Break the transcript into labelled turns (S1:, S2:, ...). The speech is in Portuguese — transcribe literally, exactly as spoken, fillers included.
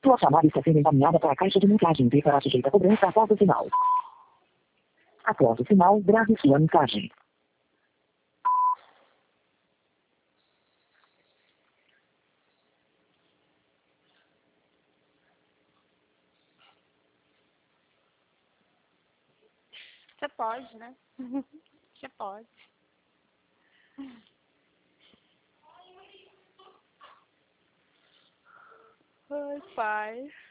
S1: Sua chamada está sendo encaminhada para a caixa de mensagem e será sujeita a cobrança após o sinal. Após o sinal, grave sua mensagem.
S2: Você pode, né? Você pode. Ai, pai.